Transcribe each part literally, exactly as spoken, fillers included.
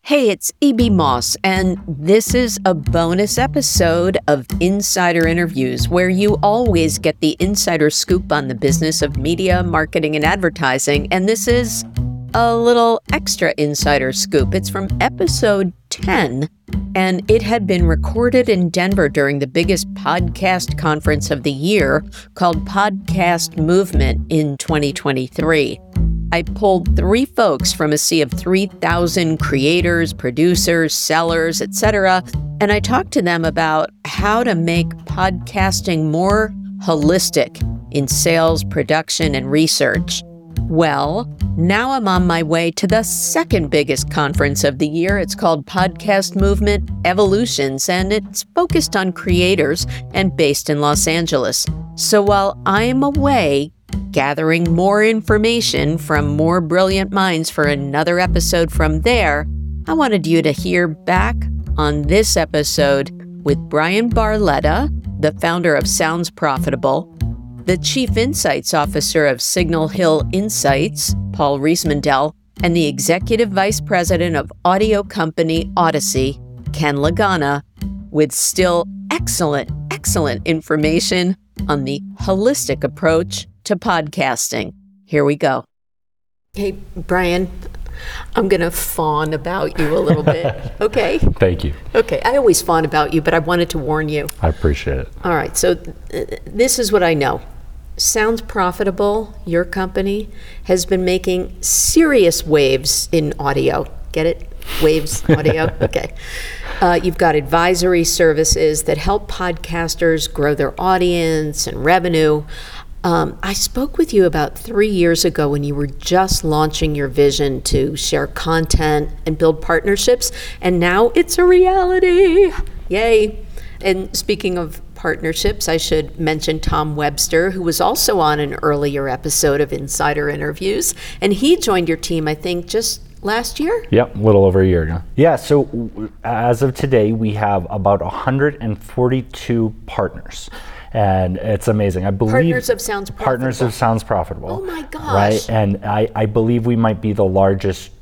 Hey, it's E B Moss, and this is a bonus episode of Insider Interviews, where you always get the insider scoop on the business of media, marketing, and advertising. And this is a little extra insider scoop. It's from episode ten, and it had been recorded in Denver during the biggest podcast conference of the year called Podcast Movement in twenty twenty-three. I pulled three folks from a sea of three thousand creators, producers, sellers, et cetera, and I talked to them about how to make podcasting more holistic in sales, production, and research. Well, now I'm on my way to the second biggest conference of the year. It's called Podcast Movement Evolutions, and it's focused on creators and based in Los Angeles. So while I'm away, gathering more information from more brilliant minds for another episode from there, I wanted you to hear back on this episode with Brian Barletta, the founder of Sounds Profitable, the Chief Insights Officer of Signal Hill Insights, Paul Riesmandel, and the Executive Vice President of audio company Odyssey, Ken Lagana, with still excellent, excellent information on the holistic approach to podcasting. Here we go. Hey, Brian, I'm going to fawn about you a little bit, okay? Thank you. Okay, I always fawn about you, but I wanted to warn you. I appreciate it. All right, so th- this is what I know. Sounds Profitable, your company, has been making serious waves in audio. Get it? Waves, audio? Okay. Uh, you've got advisory services that help podcasters grow their audience and revenue. Um, I spoke with you about three years ago when you were just launching your vision to share content and build partnerships, and now it's a reality. Yay. And speaking of partnerships, I should mention Tom Webster, who was also on an earlier episode of Insider Interviews, and he joined your team, I think, just last year? Yep, a little over a year ago. Yeah, so w- as of today, we have about one hundred forty-two partners. And it's amazing. I believe Partners of Sounds Profitable. Partners of Sounds Profitable. Oh my gosh. Right, and I, I believe we might be the largest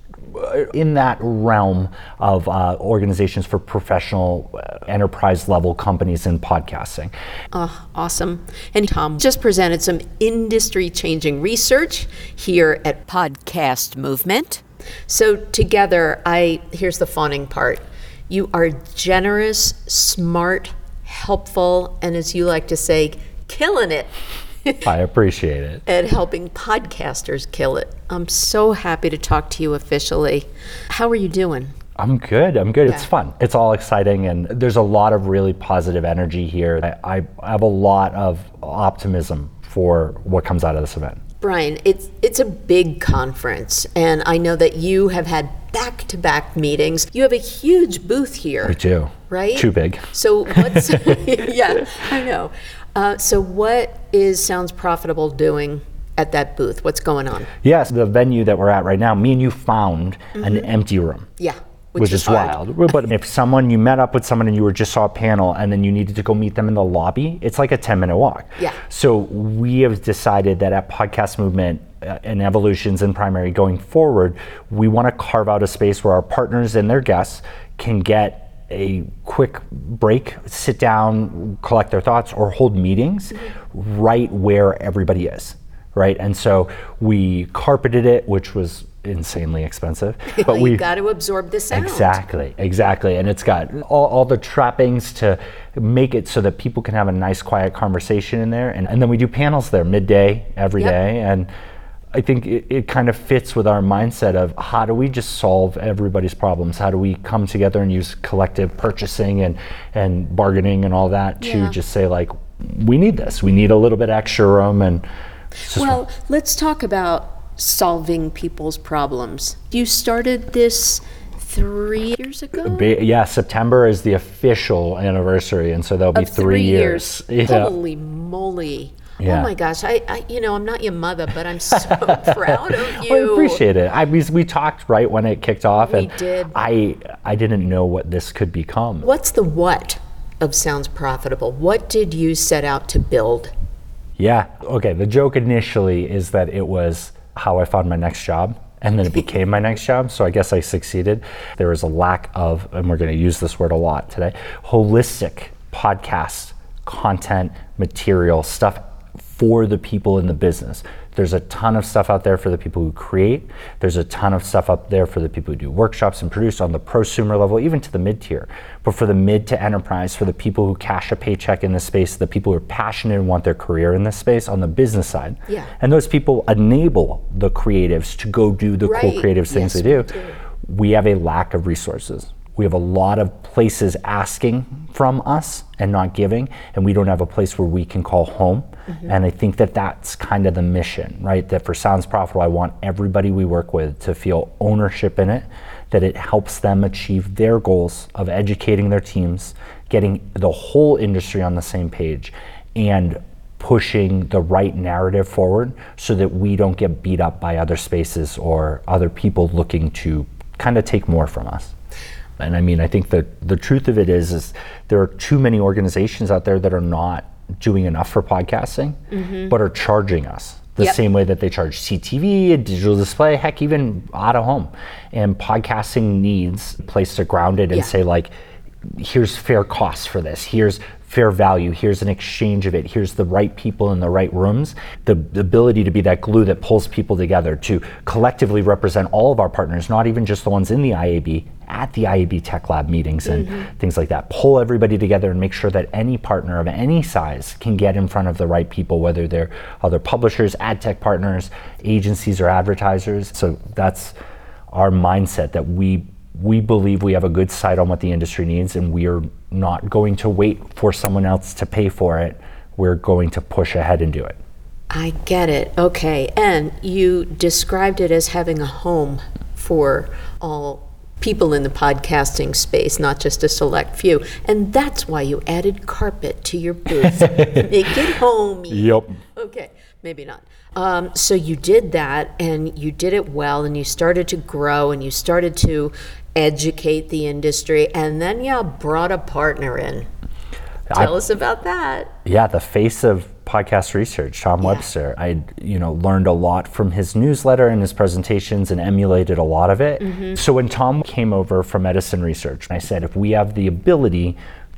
in that realm of uh, organizations for professional uh, enterprise level companies in podcasting. Oh, awesome. And Tom just presented some industry changing research here at Podcast Movement. So together, I here's the fawning part. You are generous, smart, helpful, and as you like to say, killing it. I appreciate it. And helping podcasters kill it. I'm so happy to talk to you officially. How are you doing? I'm good. I'm good. Yeah. It's fun. It's all exciting, and there's a lot of really positive energy here. I, I have a lot of optimism for what comes out of this event. Brian, it's it's a big conference, and I know that you have had back-to-back meetings. You have a huge booth here. We do. Right? Too big. So what's, yeah, I know. Uh, so what is Sounds Profitable doing at that booth? What's going on? Yes, the venue that we're at right now, me and you found mm-hmm. an empty room. Yeah. Which, which is, is wild. But if someone, you met up with someone and you were just saw a panel and then you needed to go meet them in the lobby, it's like a ten minute walk. Yeah. So we have decided that at Podcast Movement uh, and Evolutions and Primary going forward, we want to carve out a space where our partners and their guests can get a quick break, sit down, collect their thoughts, or hold meetings mm-hmm. right where everybody is. Right, and so we carpeted it, which was insanely expensive. But you we got to absorb the sound. Exactly, exactly, and it's got all, all the trappings to make it so that people can have a nice, quiet conversation in there. And, and then we do panels there midday, every yep. day, and I think it, it kind of fits with our mindset of how do we just solve everybody's problems? How do we come together and use collective purchasing and and bargaining and all that to yeah. just say like, we need this, we need a little bit extra room and. Well, let's talk about solving people's problems. You started this three years ago? Yeah, September is the official anniversary, and so there'll be of three, three years. years. Yeah. Holy moly. Yeah. Oh my gosh, I, I, you know, I'm not your mother, but I'm so proud of you. Well, I appreciate it. I mean, we talked right when it kicked off, we and did. I, I didn't know what this could become. What's the what of Sounds Profitable? What did you set out to build? Yeah, okay, the joke initially is that it was how I found my next job. and then it became my next job. So I guess I succeeded. There was a lack of, and we're going to use this word a lot today, holistic podcast content, material, stuff for the people in the business. There's a ton of stuff out there for the people who create. There's a ton of stuff up there for the people who do workshops and produce on the prosumer level, even to the mid-tier. But for the mid to enterprise, for the people who cash a paycheck in this space, the people who are passionate and want their career in this space on the business side. Yeah. And those people enable the creatives to go do the right. cool creative things yes, they do. We, do. we have a lack of resources. We have a lot of places asking from us and not giving, and we don't have a place where we can call home. Mm-hmm. And I think that that's kind of the mission, right? That for Sounds Profitable, I want everybody we work with to feel ownership in it, that it helps them achieve their goals of educating their teams, getting the whole industry on the same page, and pushing the right narrative forward so that we don't get beat up by other spaces or other people looking to kind of take more from us. And I mean, I think that the truth of it is, is there are too many organizations out there that are not doing enough for podcasting, mm-hmm. but are charging us the yep. same way that they charge C T V, digital display, heck, even out of home. And podcasting needs a place to ground it and yeah. say like, here's fair costs for this. Here's fair value. Here's an exchange of it. Here's the right people in the right rooms. The, the ability to be that glue that pulls people together to collectively represent all of our partners, not even just the ones in the I A B, at the I A B Tech Lab meetings and mm-hmm. things like that. Pull everybody together and make sure that any partner of any size can get in front of the right people, whether they're other publishers, ad tech partners, agencies, or advertisers. So that's our mindset, that we we believe we have a good sight on what the industry needs, and we are not going to wait for someone else to pay for it. We're going to push ahead and do it. I get it. Okay. And you described it as having a home for all people in the podcasting space, not just a select few. And that's why you added carpet to your booth. Make it homey. Yep. Okay. Maybe not. Um, so you did that, and you did it well, and you started to grow, and you started to educate the industry, and then you brought a partner in. Tell I, us about that. Yeah, the face of podcast research, Tom yeah. Webster. I, you know, learned a lot from his newsletter and his presentations and emulated a lot of it. Mm-hmm. So when Tom came over from Edison Research, I said, if we have the ability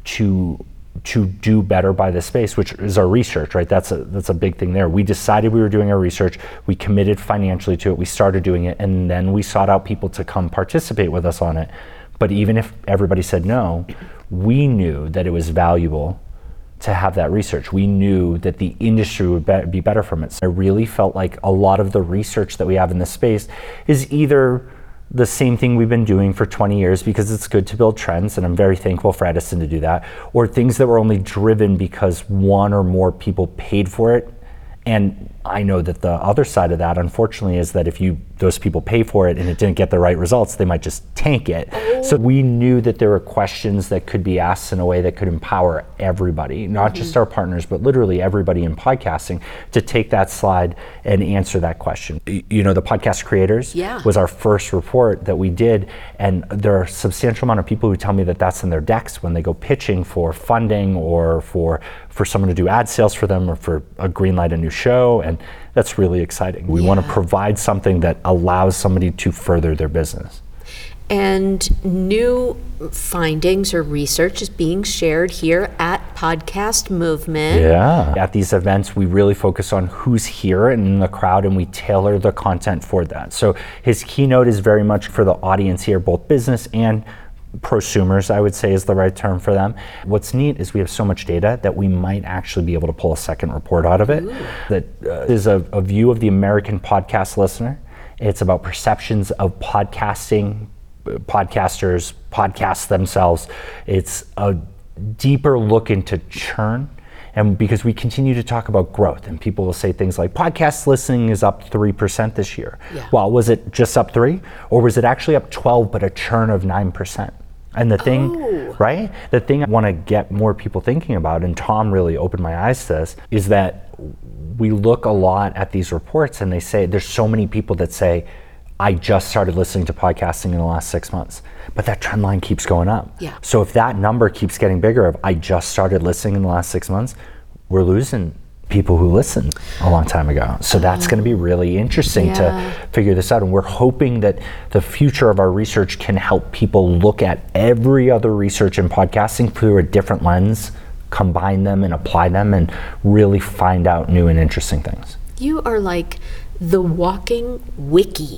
to to do better by this space, which is our research, right? That's a that's a big thing there. We decided we were doing our research, we committed financially to it, we started doing it, and then we sought out people to come participate with us on it. But even if everybody said no, we knew that it was valuable to have that research. We knew that the industry would be, be better from it. So I really felt like a lot of the research that we have in this space is either the same thing we've been doing for twenty years because it's good to build trends, and I'm very thankful for Edison to do that, or things that were only driven because one or more people paid for it. And I know that the other side of that, unfortunately, is that if you those people pay for it and it didn't get the right results, they might just tank it. Oh. So we knew that there were questions that could be asked in a way that could empower everybody, not mm-hmm. just our partners, but literally everybody in podcasting, to take that slide and answer that question. You know, the podcast creators yeah. was our first report that we did, and there are a substantial amount of people who tell me that that's in their decks when they go pitching for funding or for for someone to do ad sales for them or for a green light a new show, and that's really exciting. We yeah. want to provide something that allows somebody to further their business. And new findings or research is being shared here at Podcast Movement. Yeah. At these events, we really focus on who's here and in the crowd, and we tailor the content for that. So his keynote is very much for the audience here, both business and prosumers, I would say is the right term for them. What's neat is we have so much data that we might actually be able to pull a second report out of it. Ooh. That uh, is a, a view of the American podcast listener. It's about perceptions of podcasting, podcasters, podcasts themselves. It's a deeper look into churn. And because we continue to talk about growth, and people will say things like, podcast listening is up three percent this year. Yeah. Well, was it just up three? Or was it actually up twelve, but a churn of nine percent? And the thing, oh. right? The thing I want to get more people thinking about, and Tom really opened my eyes to this, is that we look a lot at these reports and they say, there's so many people that say, I just started listening to podcasting in the last six months. But that trend line keeps going up. Yeah. So if that number keeps getting bigger of I just started listening in the last six months, we're losing people who listened a long time ago. So that's going to be really interesting Yeah. to figure this out. And we're hoping that the future of our research can help people look at every other research in podcasting through a different lens, combine them and apply them, and really find out new and interesting things. You are like the walking wiki.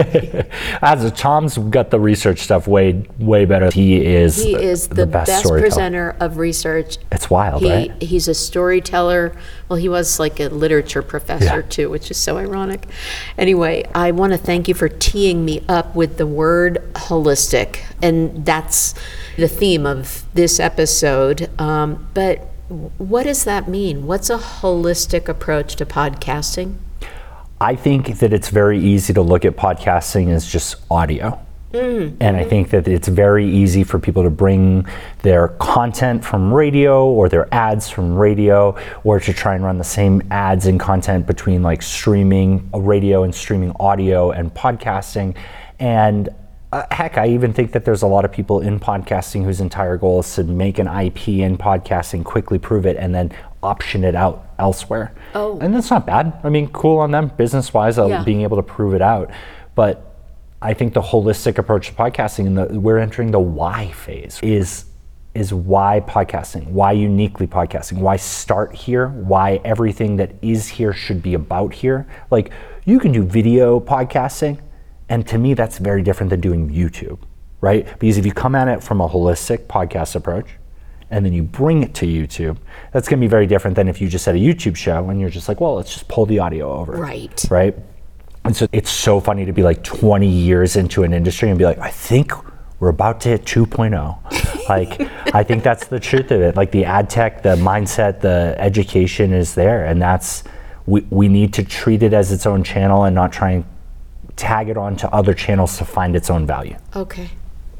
As Tom's got the research stuff way, way better. He is, He is the, the best, best storyteller. presenter of research. It's wild, He, right? he's a storyteller. Well, he was like a literature professor Yeah. too, which is so ironic. Anyway, I want to thank you for teeing me up with the word holistic. And that's the theme of this episode. Um, but what does that mean? What's a holistic approach to podcasting? I think that it's very easy to look at podcasting as just audio. Mm. And I think that it's very easy for people to bring their content from radio or their ads from radio, or to try and run the same ads and content between like streaming radio and streaming audio and podcasting. And uh, heck, I even think that there's a lot of people in podcasting whose entire goal is to make an I P in podcasting, quickly prove it, and then option it out elsewhere. Oh. And that's not bad. I mean, cool on them business-wise, uh, Yeah. being able to prove it out. But I think the holistic approach to podcasting, and the, we're entering the why phase, is is why podcasting, why uniquely podcasting, why start here, why everything that is here should be about here. Like, you can do video podcasting, and to me, that's very different than doing YouTube, right? Because if you come at it from a holistic podcast approach, and then you bring it to YouTube, that's gonna be very different than if you just had a YouTube show and you're just like, well, let's just pull the audio over. Right. Right? And so it's so funny to be like twenty years into an industry and be like, I think we're about to hit two point oh. Like, I think that's the truth of it. Like, the ad tech, the mindset, the education is there. And that's, we, we need to treat it as its own channel and not try and tag it onto other channels to find its own value. Okay.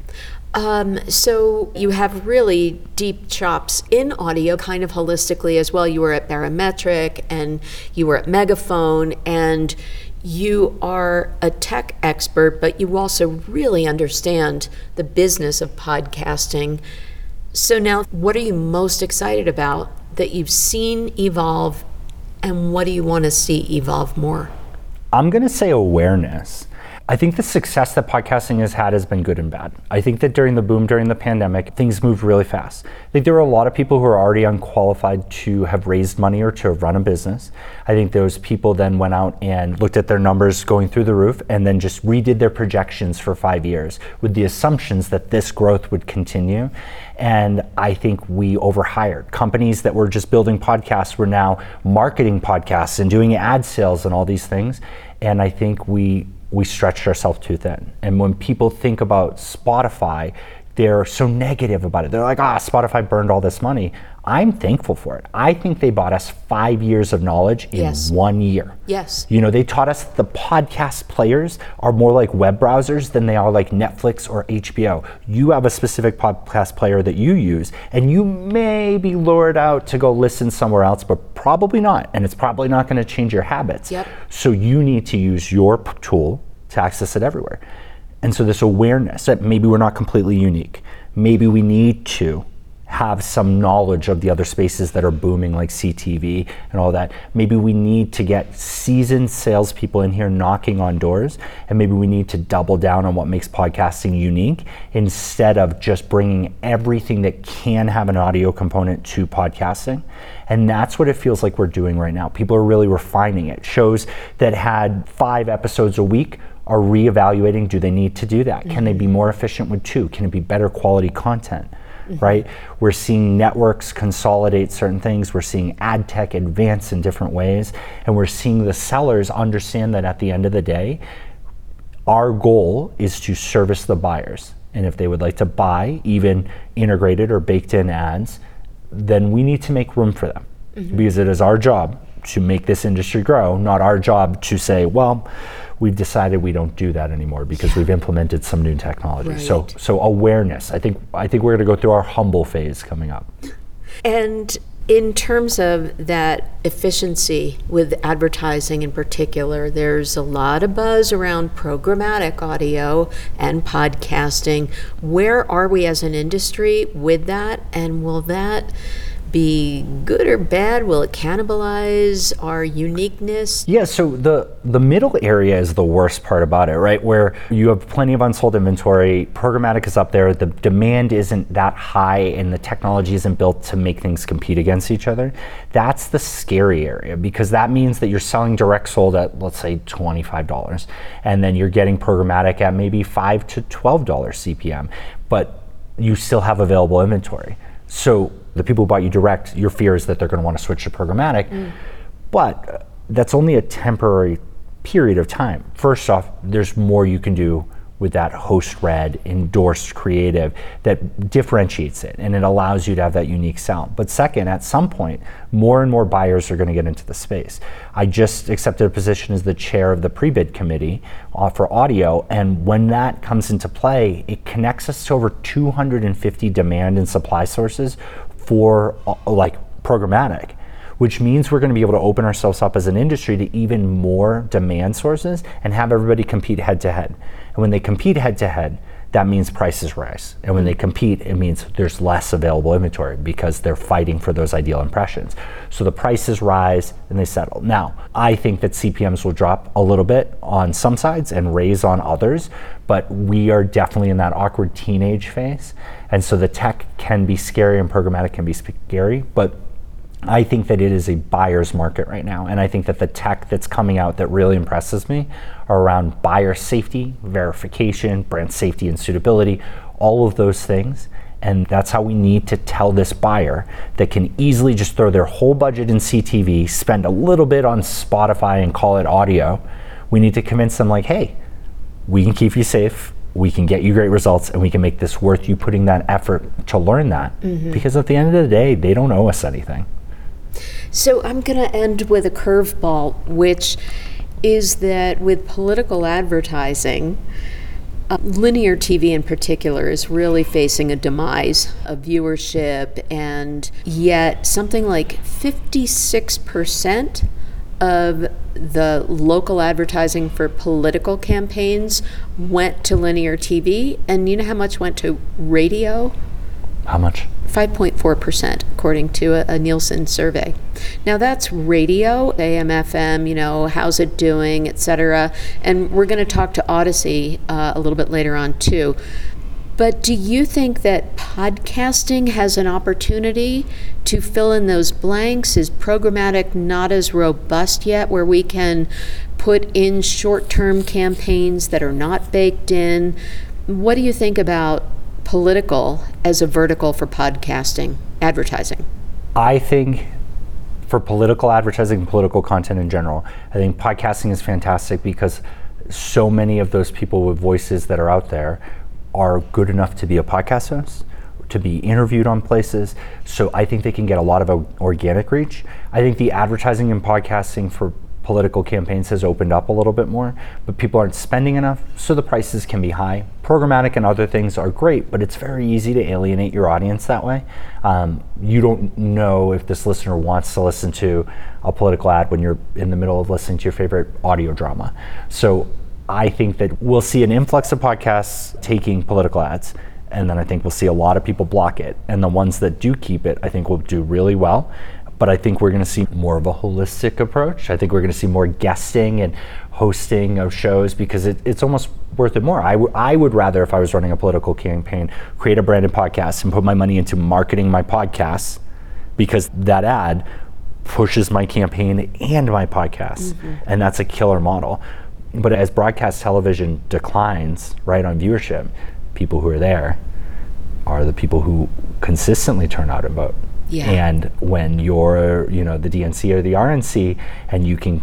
Um, so you have really deep chops in audio, kind of holistically as well. You were at Barometric and you were at Megaphone, and you are a tech expert, but you also really understand the business of podcasting. So now, what are you most excited about that you've seen evolve, and what do you want to see evolve more? I'm going to say awareness. I think the success that podcasting has had has been good and bad. I think that during the boom, during the pandemic, things moved really fast. I think there were a lot of people who are already unqualified to have raised money or to have run a business. I think those people then went out and looked at their numbers going through the roof and then just redid their projections for five years with the assumptions that this growth would continue. And I think we overhired. Companies that were just building podcasts were now marketing podcasts and doing ad sales and all these things. And I think we we stretched ourselves too thin. And when people think about Spotify, they're so negative about it. They're like, ah, Spotify burned all this money. I'm thankful for it. I think they bought us five years of knowledge in Yes. one year. Yes. You know, they taught us the podcast players are more like web browsers than they are like Netflix or H B O. You have a specific podcast player that you use, and you may be lured out to go listen somewhere else, but probably not. And it's probably not going to change your habits. Yep. So you need to use your p- tool to access it everywhere. And so this awareness that maybe we're not completely unique. Maybe we need to have some knowledge of the other spaces that are booming, like C T V and all that. Maybe we need to get seasoned salespeople in here knocking on doors, and maybe we need to double down on what makes podcasting unique instead of just bringing everything that can have an audio component to podcasting. And that's what it feels like we're doing right now. People are really refining it. Shows that had five episodes a week are reevaluating, do they need to do that? Mm-hmm. Can they be more efficient with two? Can it be better quality content? Mm-hmm. Right? We're seeing networks consolidate certain things. We're seeing ad tech advance in different ways. And we're seeing the sellers understand that at the end of the day, our goal is to service the buyers. And if they would like to buy even integrated or baked in ads, then we need to make room for them. Mm-hmm. Because it is our job to make this industry grow, not our job to say, well, we've decided we don't do that anymore because we've implemented some new technology. Right. So so awareness. I think I think we're gonna go through our humble phase coming up. And in terms of that efficiency with advertising in particular, there's a lot of buzz around programmatic audio and podcasting. Where are we as an industry with that? And will that be good or bad? Will it cannibalize our uniqueness? Yeah, so the the middle area is the worst part about it, right? Where you have plenty of unsold inventory, programmatic is up there, the demand isn't that high, and the technology isn't built to make things compete against each other. That's the scary area, because that means that you're selling direct sold at, let's say, twenty-five dollars, and then you're getting programmatic at maybe five to twelve dollars C P M, but you still have available inventory. So the people who bought you direct, your fear is that they're going to want to switch to programmatic, mm. but that's only a temporary period of time. First off, there's more you can do with that host-read, endorsed creative that differentiates it, and it allows you to have that unique sound. But second, at some point, more and more buyers are going to get into the space. I just accepted a position as the chair of the pre-bid committee uh, for audio, and when that comes into play, it connects us to over two hundred fifty demand and supply sources for uh, like programmatic, which means we're going to be able to open ourselves up as an industry to even more demand sources and have everybody compete head to head. And when they compete head to head, that means prices rise. And when they compete, it means there's less available inventory because they're fighting for those ideal impressions. So the prices rise and they settle. Now, I think that C P Ms will drop a little bit on some sides and raise on others, but we are definitely in that awkward teenage phase. And so the tech can be scary and programmatic can be scary, but I think that it is a buyer's market right now, and I think that the tech that's coming out that really impresses me are around buyer safety, verification, brand safety and suitability, all of those things. And that's how we need to tell this buyer that can easily just throw their whole budget in C T V, spend a little bit on Spotify and call it audio. We need to convince them like, hey, we can keep you safe, we can get you great results, and we can make this worth you putting that effort to learn that. Mm-hmm. Because at the end of the day, they don't owe us anything. So I'm going to end with a curveball, which is that with political advertising, uh, linear T V in particular is really facing a demise of viewership, and yet something like fifty-six percent of the local advertising for political campaigns went to linear T V, and you know how much went to radio? How much? five point four percent, according to a, a Nielsen survey. Now that's radio, A M, F M, you know, how's it doing, et cetera. And we're going to talk to Odyssey uh, a little bit later on too. But do you think that podcasting has an opportunity to fill in those blanks? Is programmatic not as robust yet, where we can put in short-term campaigns that are not baked in? What do you think about political as a vertical for podcasting advertising? I think for political advertising and political content in general, I think podcasting is fantastic because so many of those people with voices that are out there are good enough to be a podcast host, to be interviewed on places. So I think they can get a lot of organic reach. I think the advertising and podcasting for political campaigns has opened up a little bit more, but people aren't spending enough, so the prices can be high. Programmatic and other things are great, but it's very easy to alienate your audience that way. Um, you don't know if this listener wants to listen to a political ad when you're in the middle of listening to your favorite audio drama. So I think that we'll see an influx of podcasts taking political ads, and then I think we'll see a lot of people block it. And the ones that do keep it, I think will do really well. But I think we're going to see more of a holistic approach. I think we're going to see more guesting and hosting of shows because it, it's almost worth it more. I, w- I would rather, if I was running a political campaign, create a branded podcast and put my money into marketing my podcasts, because that ad pushes my campaign and my podcast. Mm-hmm. And that's a killer model. But as broadcast television declines, right, on viewership, people who are there are the people who consistently turn out and vote. Yeah. And when you're, you know, the D N C or the R N C, and you can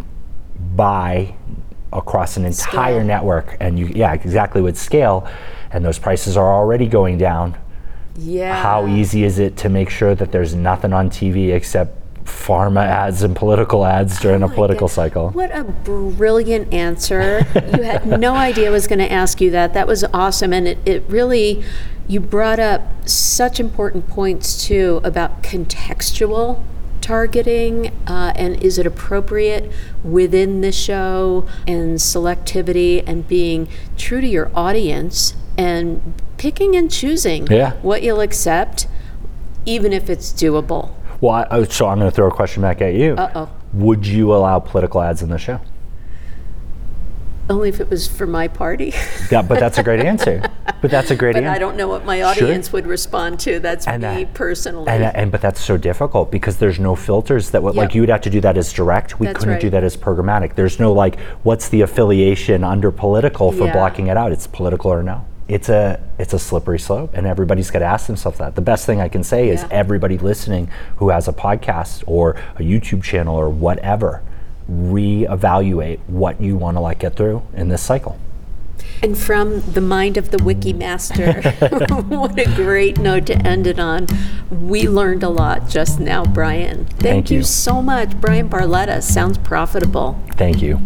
buy across an entire scale. network, and you, yeah, exactly, with scale, and those prices are already going down. Yeah. How easy is it to make sure that there's nothing on T V except pharma ads and political ads during oh a political God. cycle? What a brilliant answer. You had no idea I was going to ask you that. That was awesome. And it, it really, you brought up such important points too about contextual targeting, uh, and is it appropriate within the show, and selectivity, and being true to your audience and picking and choosing yeah. what you'll accept, even if it's doable. Well, I, so I'm going to throw a question back at you. Uh-oh. Would you allow political ads in the show? Only if it was for my party. Yeah, but that's a great answer. But that's a great but answer. I don't know what my audience Sure. would respond to. That's And me that- personally. And, and but that's so difficult because there's no filters that would Yep. like you would have to do that as direct. We That's couldn't do right. that as programmatic. There's no like what's the affiliation under political for Yeah. blocking it out. It's political or no. It's a it's a slippery slope, and everybody's got to ask themselves that. The best thing I can say is Yeah. everybody listening who has a podcast or a YouTube channel or whatever, reevaluate what you want to like get through in this cycle. And from the mind of the Wiki Master, what a great note to end it on. We learned a lot just now, Brian. Thank, Thank you you. so much. Brian Barletta, sounds profitable. Thank you.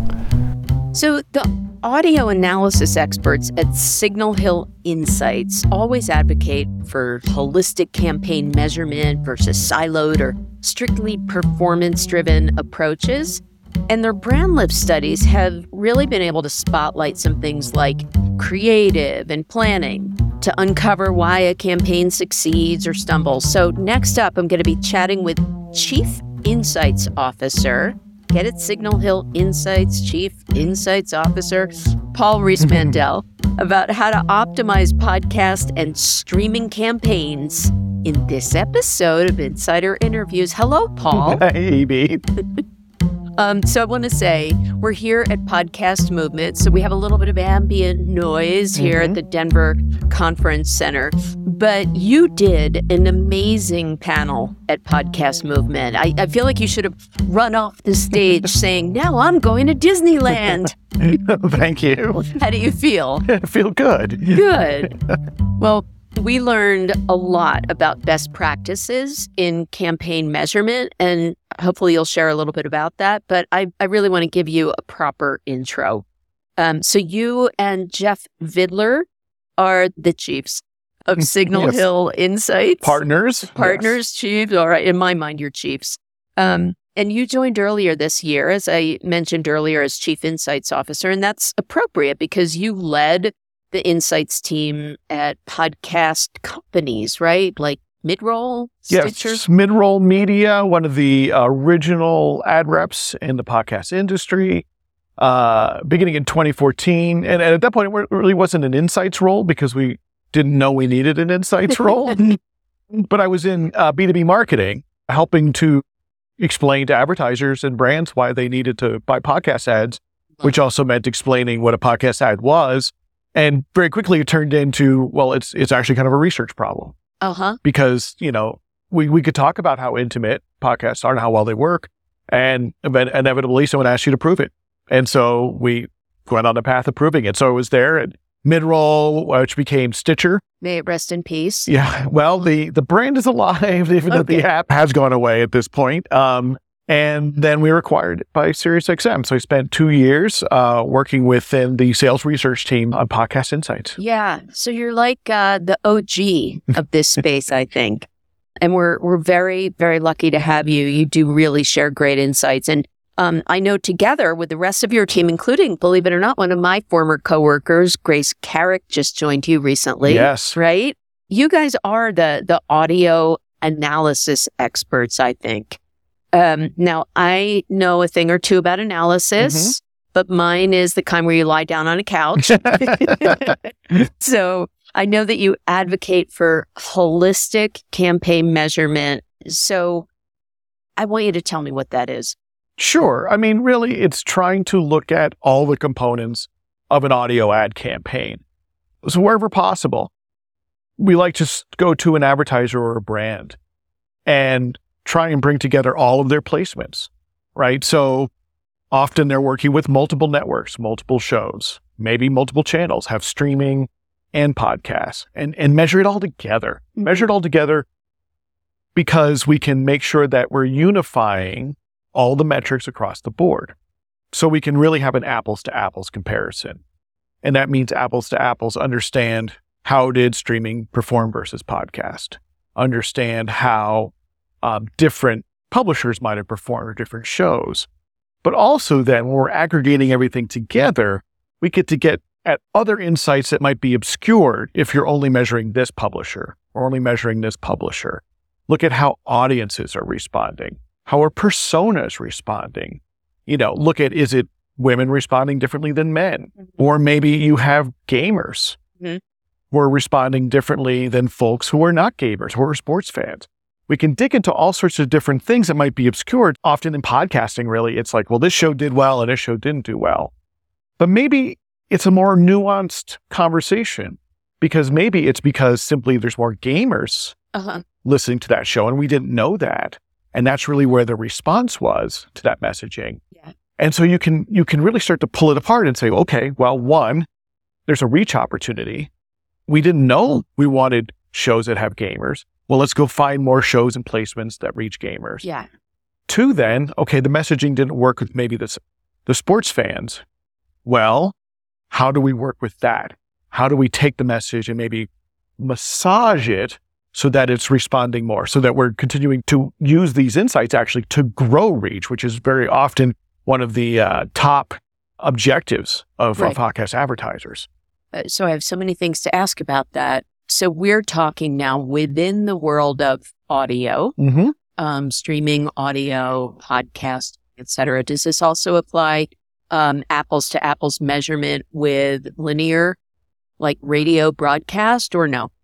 So the audio analysis experts at Signal Hill Insights always advocate for holistic campaign measurement versus siloed or strictly performance-driven approaches. And their brand lift studies have really been able to spotlight some things like creative and planning to uncover why a campaign succeeds or stumbles. So next up, I'm going to be chatting with Chief Insights Officer, get it, Signal Hill Insights Chief Insights Officer, Paul Rees-Mandel, about how to optimize podcast and streaming campaigns in this episode of Insider Interviews. Hello, Paul. Hey, B. Um, so I want to say we're here at Podcast Movement, so we have a little bit of ambient noise here Mm-hmm. at the Denver Conference Center. But you did an amazing panel at Podcast Movement. I, I feel like you should have run off the stage saying, "Now I'm going to Disneyland." Thank you. How do you feel? I feel good. Good. Well, we learned a lot about best practices in campaign measurement, and hopefully you'll share a little bit about that. But I, I really want to give you a proper intro. Um, so you and Jeff Vidler are the chiefs of Signal Yes. Hill Insights. Partners. Partners, chiefs. All right. In my mind, you're chiefs. Um, and you joined earlier this year, as I mentioned earlier, as Chief Insights Officer. And that's appropriate because you led the Insights team at podcast companies, right? Like Midroll, Stitcher. Yes, Midroll Media, one of the original ad reps in the podcast industry, uh, beginning in twenty fourteen. And, and at that point, it really wasn't an insights role because we didn't know we needed an insights role. But I was in uh, B two B marketing, helping to explain to advertisers and brands why they needed to buy podcast ads, which also meant explaining what a podcast ad was. And very quickly it turned into, well, it's it's actually kind of a research problem. Uh-huh. Because, you know, we, we could talk about how intimate podcasts are and how well they work, and event- inevitably someone asks you to prove it. And so we went on the path of proving it. So I was there at Midroll, which became Stitcher. May it rest in peace. Yeah, well, the, the brand is alive, even though Okay. the app has gone away at this point. Um, and then we were acquired by SiriusXM. So I spent two years uh, working within the sales research team on Podcast Insights. Yeah. So you're like uh, the O G of this space, I think. And we're we're very, very lucky to have you. You do really share great insights. And um, I know together with the rest of your team, including, believe it or not, one of my former coworkers, Grace Carrick, just joined you recently. Yes. Right? You guys are the the audio analysis experts, I think. Um, now, I know a thing or two about analysis, but mine is the kind where you lie down on a couch. So I know that you advocate for holistic campaign measurement. So I want you to tell me what that is. Sure. I mean, really, it's trying to look at all the components of an audio ad campaign. So wherever possible, we like to s- go to an advertiser or a brand and try and bring together all of their placements, right? So often they're working with multiple networks, multiple shows, maybe multiple channels, have streaming and podcasts, and, and measure it all together. Mhm. Measure it all together because we can make sure that we're unifying all the metrics across the board. So we can really have an apples to apples comparison. And that means apples to apples understand how did streaming perform versus podcast, understand how um, different publishers might have performed or different shows. But also then when we're aggregating everything together, we get to get at other insights that might be obscured if you're only measuring this publisher or only measuring this publisher. Look at how audiences are responding. How are personas responding? You know, look at, is it women responding differently than men? Mm-hmm. Or maybe you have gamers mm-hmm. who are responding differently than folks who are not gamers, who are sports fans. We can dig into all sorts of different things that might be obscured. Often in podcasting, really, it's like, well, this show did well and this show didn't do well. But maybe it's a more nuanced conversation, because maybe it's because simply there's more gamers uh-huh. listening to that show and we didn't know that. And that's really where the response was to that messaging. Yeah. And so you can you can really start to pull it apart and say, okay, well, one, there's a reach opportunity. We didn't know we wanted shows that have gamers. Well, let's go find more shows and placements that reach gamers. Yeah. Two, then, okay, the messaging didn't work with maybe the, the sports fans. Well, how do we work with that? How do we take the message and maybe massage it so that it's responding more, so that we're continuing to use these insights actually to grow reach, which is very often one of the uh, top objectives of, right. of podcast advertisers. Uh, so I have so many things to ask about that. So we're talking now within the world of audio, mm-hmm. um, streaming audio, podcast, et cetera. Does this also apply um, apples to apples measurement with linear, like radio broadcast, or no?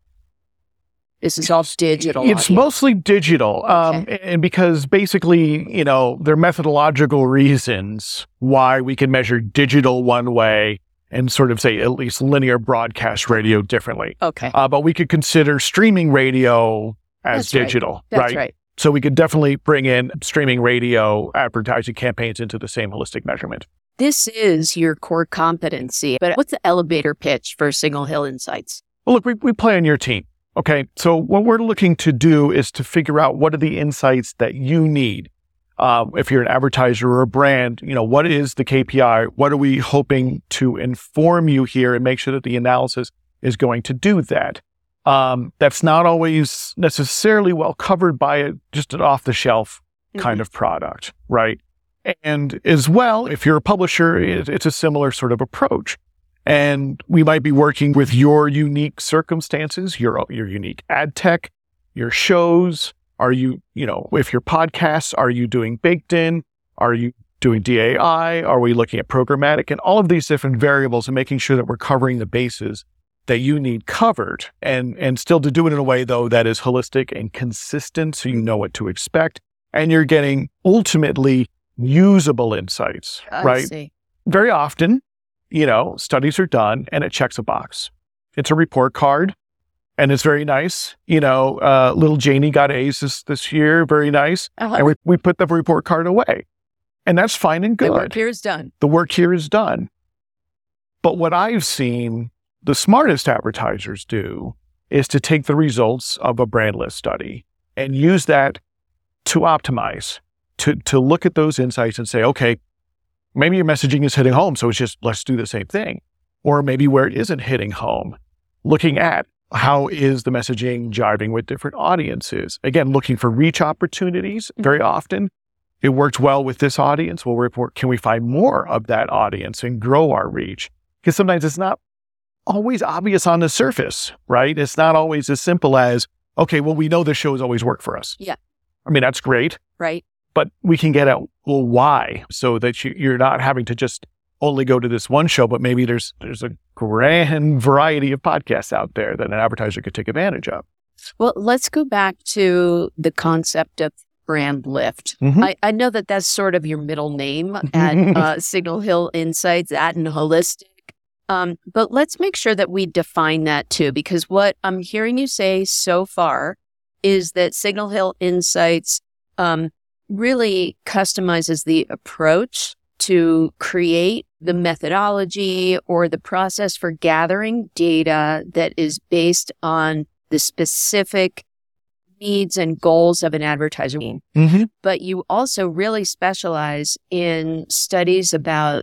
This is all digital. It's audio. Mostly digital. Um, okay. And because basically, you know, there are methodological reasons why we can measure digital one way and sort of say at least linear broadcast radio differently. Okay. Uh, but we could consider streaming radio as That's digital, right. That's right? right. So we could definitely bring in streaming radio advertising campaigns into the same holistic measurement. This is your core competency, but what's the elevator pitch for Signal Hill Insights? Well, look, we, we play on your team. Okay, so what we're looking to do is to figure out what are the insights that you need. Uh, if you're an advertiser or a brand, you know, what is the K P I? What are we hoping to inform you here and make sure that the analysis is going to do that? Um, that's not always necessarily well covered by a, just an off-the-shelf mm-hmm. kind of product, right? And as well, if you're a publisher, it, it's a similar sort of approach. And we might be working with your unique circumstances, your your unique ad tech, your shows. Are you, you know, if your podcasts, are you doing baked in? Are you doing D A I? Are we looking at programmatic? And all of these different variables and making sure that we're covering the bases that you need covered. And, and still to do it in a way, though, that is holistic and consistent so you know what to expect. And you're getting ultimately usable insights, I right? See. Very often, you know, studies are done and it checks a box. It's a report card and it's very nice. You know, uh, little Janie got A's this, this year, very nice. Uh-huh. And we, we put the report card away. And that's fine and good. The work here is done. The work here is done. But what I've seen the smartest advertisers do is to take the results of a brand list study and use that to optimize, to, to look at those insights and say, okay, maybe your messaging is hitting home, so it's just, let's do the same thing. Or maybe where it isn't hitting home, looking at how is the messaging jiving with different audiences. Again, looking for reach opportunities very often. It worked well with this audience. We'll report, can we find more of that audience and grow our reach? Because sometimes it's not always obvious on the surface, right? It's not always as simple as, okay, well, we know this show has always worked for us. Yeah. I mean, that's great. Right. But we can get at, well, why? So that you, you're not having to just only go to this one show, but maybe there's there's a grand variety of podcasts out there that an advertiser could take advantage of. Well, let's go back to the concept of brand lift. Mm-hmm. I, I know that that's sort of your middle name at uh, Signal Hill Insights, that and holistic. Um, but let's make sure that we define that too, because what I'm hearing you say so far is that Signal Hill Insights um, really customizes the approach to create the methodology or the process for gathering data that is based on the specific needs and goals of an advertiser. Mm-hmm. But you also really specialize in studies about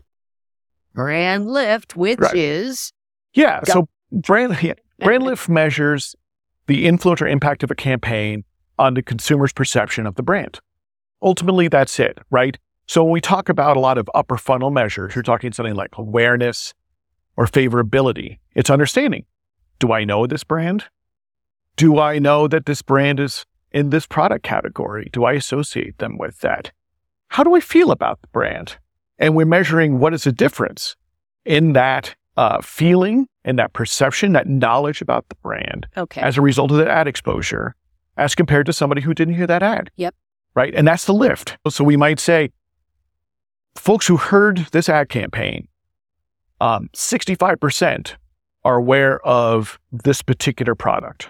brand lift, which right. is... Yeah, go- so brand, yeah, brand lift measures the influence or impact of a campaign on the consumer's perception of the brand. Ultimately, that's it, right? So when we talk about a lot of upper funnel measures, you're talking something like awareness or favorability. It's understanding. Do I know this brand? Do I know that this brand is in this product category? Do I associate them with that? How do I feel about the brand? And we're measuring what is the difference in that uh, feeling and that perception, that knowledge about the brand Okay. as a result of that ad exposure as compared to somebody who didn't hear that ad. Yep. Right? And that's the lift. So we might say, folks who heard this ad campaign, um, sixty-five percent are aware of this particular product.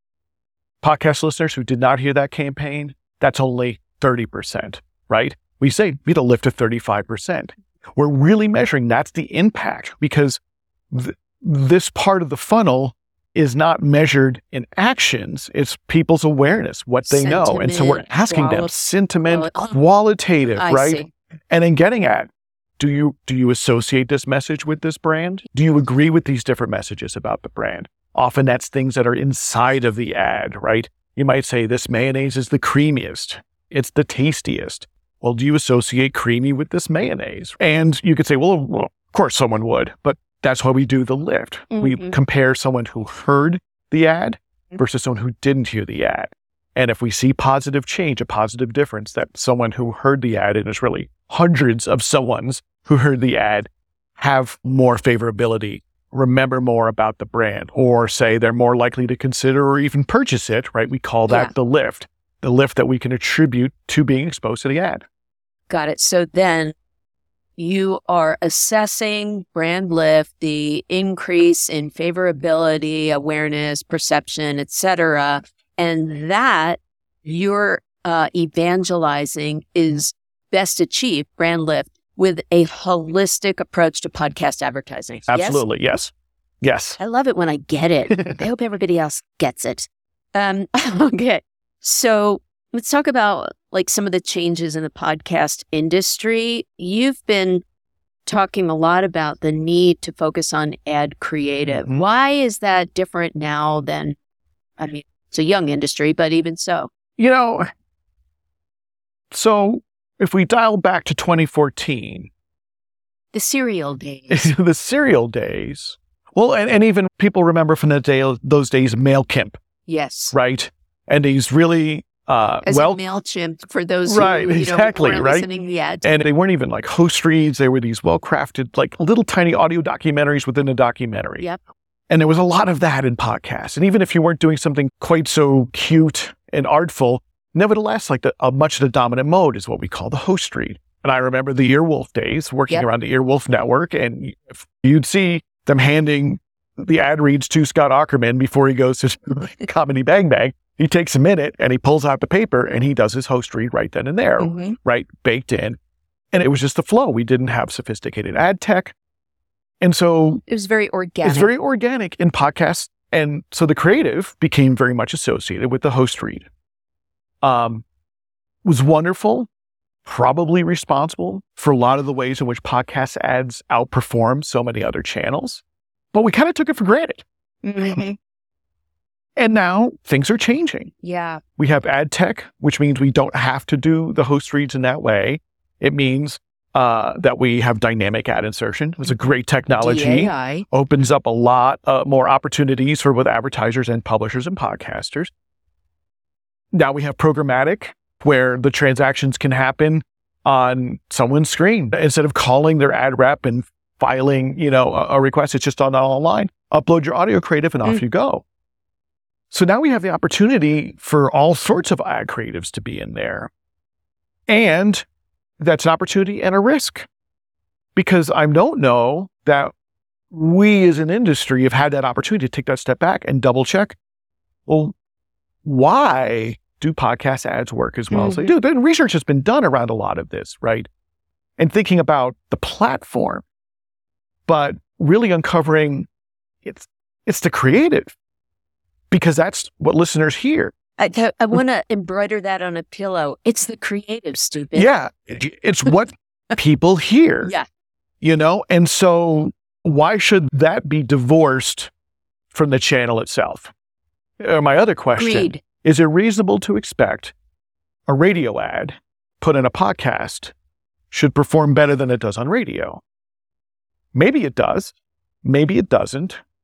Podcast listeners who did not hear that campaign, that's only thirty percent, right? We say we had a lift of thirty-five percent. We're really measuring that's the impact because th- this part of the funnel is not measured in actions. It's people's awareness, what they know. And so we're Sentiment, asking them quali- sentiment, quali- qualitative, I right? see. And then getting at, do you do you associate this message with this brand? Do you agree with these different messages about the brand? Often that's things that are inside of the ad, right? You might say this mayonnaise is the creamiest. It's the tastiest. Well, do you associate creamy with this mayonnaise? And you could say, well, well of course someone would, but that's why we do the lift. Mm-hmm. We compare someone who heard the ad versus someone who didn't hear the ad. And if we see positive change, a positive difference, that someone who heard the ad, and it's really hundreds of someones who heard the ad, have more favorability, remember more about the brand, or say they're more likely to consider or even purchase it, right? We call that Yeah. the lift, the lift that we can attribute to being exposed to the ad. Got it. So then you are assessing brand lift, the increase in favorability, awareness, perception, et cetera. And that you're uh, evangelizing is best achieved, brand lift, with a holistic approach to podcast advertising. Yes? Absolutely. Yes. Yes. I love it when I get it. I hope everybody else gets it. Um, okay. So let's talk about like some of the changes in the podcast industry. You've been talking a lot about the need to focus on ad creative. Mhm. Why is that different now than, I mean, it's a young industry, but even so. You know, so if we dial back to twenty fourteen, The serial days. the serial days, well, and, and even people remember from the day, those days, MailChimp, Yes. right? And these really, uh, As well, a MailChimp for those Right, who, you exactly, know, weren't right? listening to the ads. and they weren't even like host reads. They were these well-crafted, like little tiny audio documentaries within a documentary. Yep. And there was a lot of that in podcasts. And even if you weren't doing something quite so cute and artful, nevertheless, like the, uh, much of the dominant mode is what we call the host read. And I remember the Earwolf days working Yep. around the Earwolf network, and if you'd see them handing the ad reads to Scott Aukerman before he goes to Comedy Bang Bang. He takes a minute and he pulls out the paper and he does his host read right then and there, Mhm. right? Baked in. And it was just the flow. We didn't have sophisticated ad tech. And so It was very organic. it's very organic in podcasts. And so the creative became very much associated with the host read. Um, was wonderful, probably responsible for a lot of the ways in which podcast ads outperform so many other channels. But we kind of took it for granted. Mhm. And now things are changing. Yeah. We have ad tech, which means we don't have to do the host reads in that way. It means uh, that we have dynamic ad insertion. It's a great technology. D A I. Opens up a lot uh, more opportunities for both advertisers and publishers and podcasters. Now we have programmatic, where the transactions can happen on someone's screen. Instead of calling their ad rep and filing, you know, a, a request, it's just on online. Upload your audio creative and off Mm. you go. So now we have the opportunity for all sorts of ad creatives to be in there. And that's an opportunity and a risk, because I don't know that we as an industry have had that opportunity to take that step back and double check, well, why do podcast ads work as well as they do? Then research has been done around a lot of this, right? And thinking about the platform, but really uncovering it's it's the creative, because that's what listeners hear. I, I want to embroider that on a pillow. It's the creative, stupid. Yeah, it- it's what people hear. Yeah. You know, and so why should that be divorced from the channel itself? Uh, my other question, Agreed. is it reasonable to expect a radio ad put in a podcast should perform better than it does on radio? Maybe it does. Maybe it doesn't.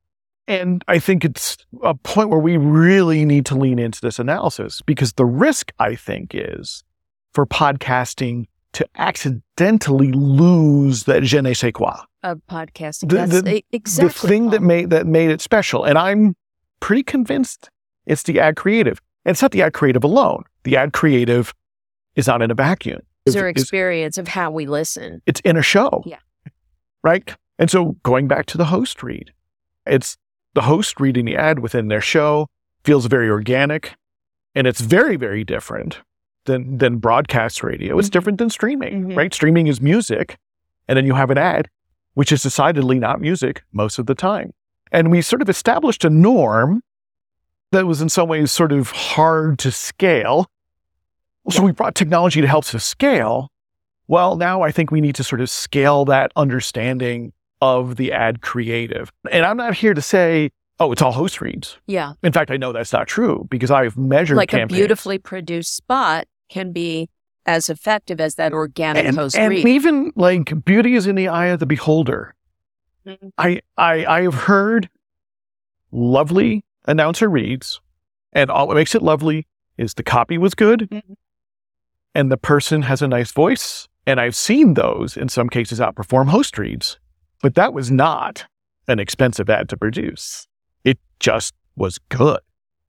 And I think it's a point where we really need to lean into this analysis, because the risk, I think, is for podcasting to accidentally lose that je ne sais quoi. Of podcasting. The, That's the, exactly the thing that made, that made it special. And I'm pretty convinced it's the ad creative. And it's not the ad creative alone. The ad creative is not in a vacuum. It's our experience of how we listen. It's in a show. Yeah. Right? And so going back to the host read, it's the host reading the ad within their show feels very organic, and it's very, very different than, than broadcast radio. It's Mm-hmm. different than streaming, Mhm. right? Streaming is music, and then you have an ad, which is decidedly not music most of the time. And we sort of established a norm that was in some ways sort of hard to scale. So we brought technology to help us scale. Well, now I think we need to sort of scale that understanding of the ad creative. And I'm not here to say, oh, it's all host reads. Yeah. In fact, I know that's not true, because I've measured Like campaigns. a beautifully produced spot can be as effective as that organic and, host and read. even like beauty is in the eye of the beholder. Mhm. I, I, I have heard lovely announcer reads, and all what makes it lovely is the copy was good Mhm. and the person has a nice voice. And I've seen those in some cases outperform host reads, but that was not an expensive ad to produce. It just was good.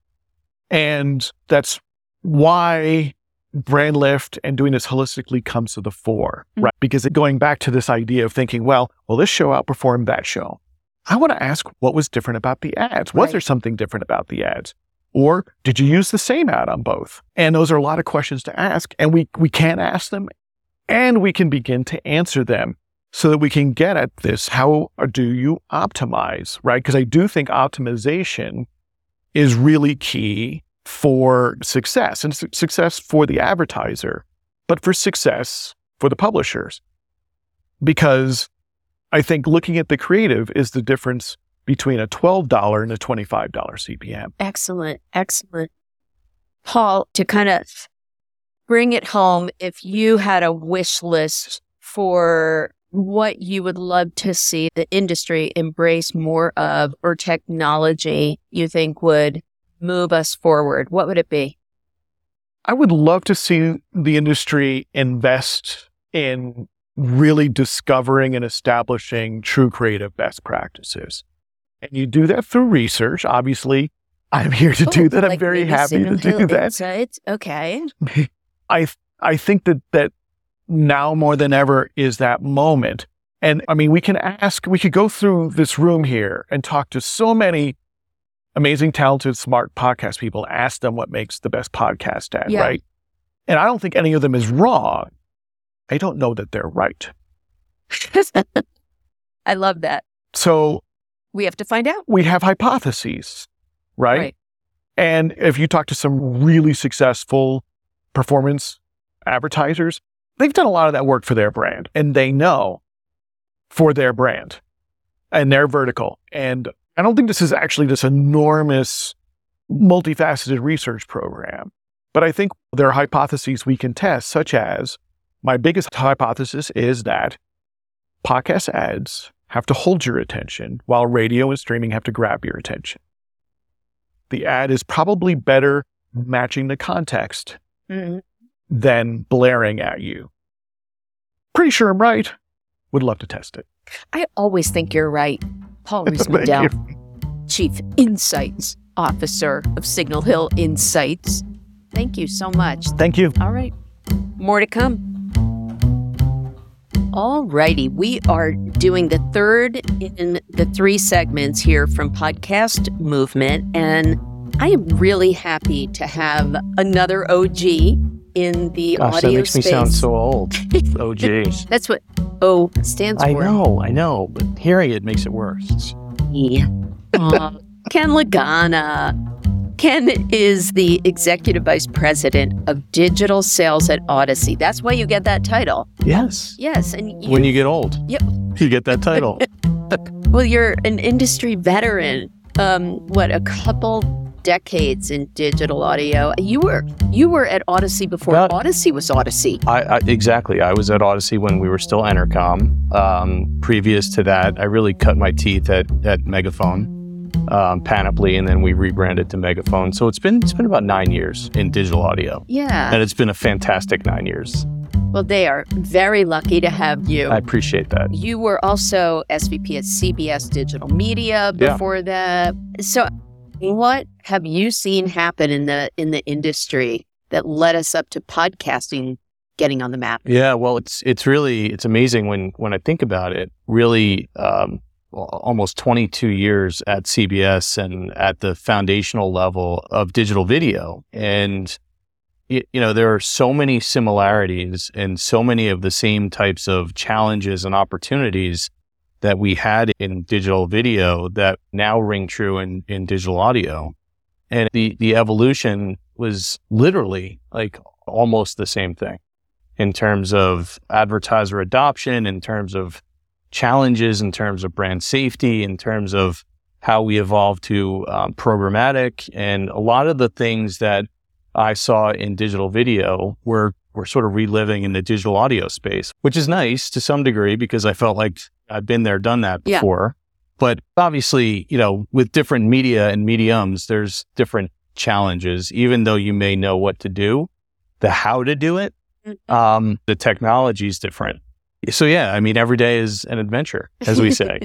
And that's why brand lift and doing this holistically comes to the fore, Mhm. right? Because it, going back to this idea of thinking, well, well, this show outperformed that show. I want to ask, what was different about the ads? Was Right. there something different about the ads? Or did you use the same ad on both? And those are a lot of questions to ask, and we, we can ask them, and we can begin to answer them so that we can get at this. How do you optimize, right? Because I do think optimization is really key for success, and su- success for the advertiser, but for success for the publishers. Because I think looking at the creative is the difference between a twelve dollars and a twenty-five dollars C P M. Excellent. Excellent. Paul, to kind of bring it home, if you had a wish list for what you would love to see the industry embrace more of, or technology you think would move us forward, what would it be? I would love to see the industry invest in really discovering and establishing true creative best practices. And you do that through research. Obviously, I'm here to do Oh, that. I'm like very maybe happy to Signal do Hill that. Insights? Okay. I I think that that now more than ever is that moment. And I mean, we can ask, we could go through this room here and talk to so many amazing, talented, smart podcast people, ask them what makes the best podcast ad, Yeah. right? And I don't think any of them is wrong. I don't know that they're right. I love that. So We have to find out. we have hypotheses, right? Right. And if you talk to some really successful performance advertisers, they've done a lot of that work for their brand, and they know for their brand and their vertical. And I don't think this is actually this enormous, multifaceted research program, but I think there are hypotheses we can test, such as my biggest hypothesis is that podcast ads have to hold your attention while radio and streaming have to grab your attention. The ad is probably better matching the context Mhm. than blaring at you. Pretty sure I'm right. Would love to test it. I always think you're right. Paul Thank Riesman, Chief Insights Officer of Signal Hill Insights. Thank you so much. Thank you. All right. More to come. All righty. We are doing the third in the three segments here from Podcast Movement. And I am really happy to have another O G in the Gosh, audio that makes space. me sound so old. Oh, geez. That's what O stands I for. know, I know, but hearing it makes it worse. Yeah. Uh, Ken Lagana. Ken is the Executive Vice President of Digital Sales at Odyssey. That's why you get that title. Yes. Yes. And you, When you get old, Yep. you get that title. well, you're an industry veteran. Um, what, a couple decades in digital audio. You were you were at Odyssey before About- Odyssey was Odyssey. I, I exactly. I was at Odyssey when we were still Entercom. Um, previous to that, I really cut my teeth at at Megaphone. um, Panoply, and then we rebranded to Megaphone. So it's been it's been about nine years in digital audio, Yeah. and it's been a fantastic nine years. Well, they are very lucky to have you. I appreciate that. You were also S V P at C B S Digital Media Yeah. before that. So what have you seen happen in the in the industry that led us up to podcasting getting on the map? Yeah, well, it's it's really it's amazing when when I think about it. Really, um, well, almost twenty-two years at C B S and at the foundational level of digital video, and y- you know there are so many similarities and so many of the same types of challenges and opportunities that we had in digital video that now ring true in, in digital audio, and the the evolution was literally like almost the same thing. In terms of advertiser adoption, in terms of challenges, in terms of brand safety, in terms of how we evolved to um, programmatic, and a lot of the things that I saw in digital video were were sort of reliving in the digital audio space, which is nice to some degree because I felt like I've been there, done that Yeah. before. But obviously, you know, with different media and mediums, there's different challenges. Even though you may know what to do, the how to do it. Um, the technology is different. So yeah, I mean, every day is an adventure, as we say.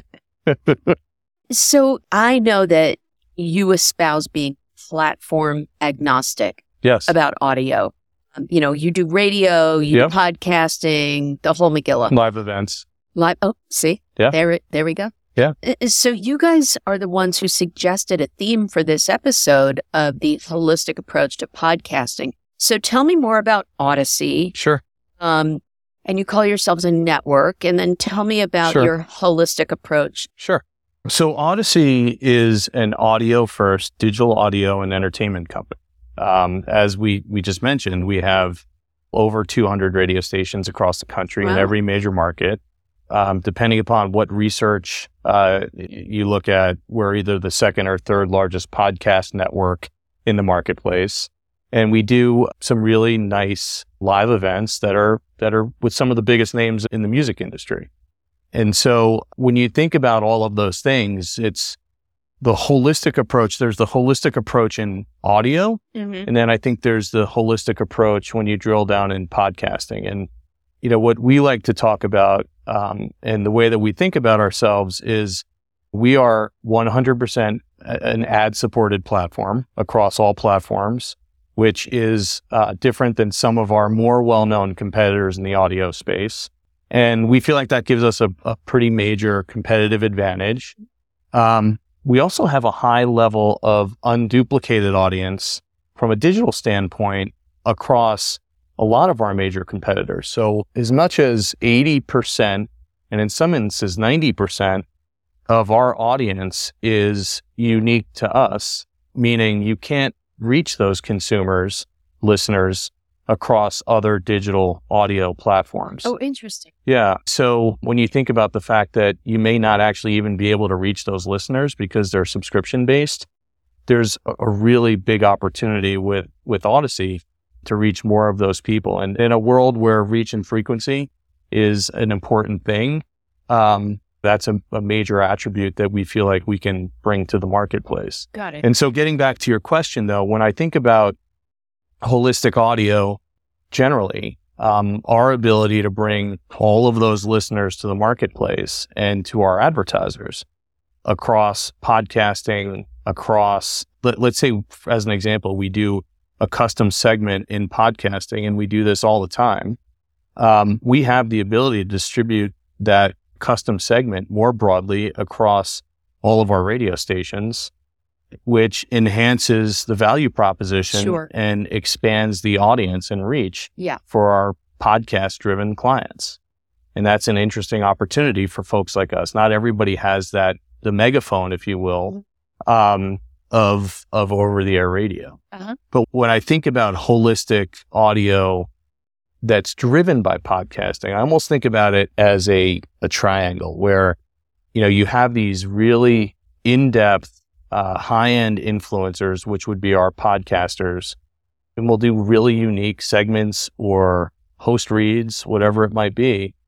So I know that you espouse being platform agnostic Yes. about audio. Um, you know, you do radio, you Yep. do podcasting, the whole Megillah. Live events. Live. Oh, see, Yeah. there, it- there we go. Yeah. Uh, So you guys are the ones who suggested a theme for this episode of the holistic approach to podcasting. So tell me more about Odyssey. Sure. Um, and you call yourselves a network, and then tell me about Sure. your holistic approach. Sure. So Odyssey is an audio first digital audio and entertainment company. Um, as we, we just mentioned, we have over two hundred radio stations across the country in Wow. every major market. Um, depending upon what research uh, you look at, we're either the second or third largest podcast network in the marketplace. And we do some really nice live events that are that are with some of the biggest names in the music industry. And so when you think about all of those things, it's the holistic approach. There's the holistic approach in audio. Mm-hmm. And then I think there's the holistic approach when you drill down in podcasting. And, you know, what we like to talk about um, and the way that we think about ourselves is we are one hundred percent an ad-supported platform across all platforms, which is uh, different than some of our more well-known competitors in the audio space. And we feel like that gives us a, a pretty major competitive advantage. Um, we also have a high level of unduplicated audience from a digital standpoint across a lot of our major competitors. So as much as eighty percent, and in some instances ninety percent of our audience is unique to us, meaning you can't reach those consumers, listeners, across other digital audio platforms. Oh, interesting. Yeah. So when you think about the fact that you may not actually even be able to reach those listeners because they're subscription based, there's a, a really big opportunity with, with Odyssey to reach more of those people. And in a world where reach and frequency is an important thing, um, that's a, a major attribute that we feel like we can bring to the marketplace. Got it. And so getting back to your question, though, when I think about holistic audio generally, um, our ability to bring all of those listeners to the marketplace and to our advertisers across podcasting, across, let, let's say, as an example, we do a custom segment in podcasting, and we do this all the time. Um, we have the ability to distribute that custom segment more broadly across all of our radio stations, which enhances the value proposition Sure. and expands the audience and reach Yeah. for our podcast-driven clients. And that's an interesting opportunity for folks like us. Not everybody has that, the megaphone, if you will, um, of of over-the-air radio. Uh-huh. But when I think about holistic audio that's driven by podcasting, I almost think about it as a, a triangle where, you know, you have these really in-depth, uh, high-end influencers, which would be our podcasters, and we'll do really unique segments or host reads, whatever it might be,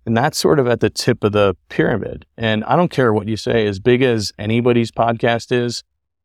And that's sort of at the tip of the pyramid. And I don't care what you say, as big as anybody's podcast is,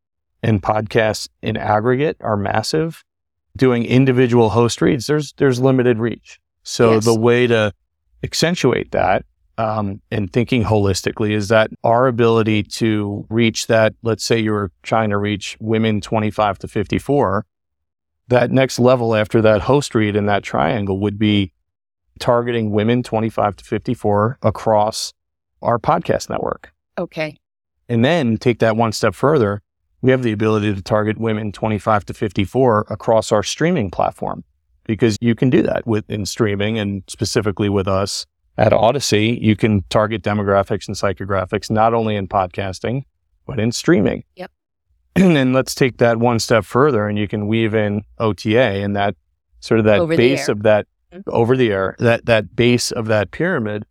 and podcasts in aggregate are massive, doing individual host reads, there's there's limited reach. So Yes. the way to accentuate that um, and thinking holistically is that our ability to reach that, let's say you were trying to reach women twenty-five to fifty-four, that next level after that host read in that triangle would be targeting women twenty-five to fifty-four across our podcast network. Okay. And then take that one step further. We have the ability to target women twenty-five to fifty-four across our streaming platform, because you can do that with in streaming, and specifically with us at Odyssey, you can target demographics and psychographics, not only in podcasting, but in streaming. Yep. And then let's take that one step further, and you can weave in O T A and that sort of that Over the base air. of that Mhm. over the air, that, that base of that pyramid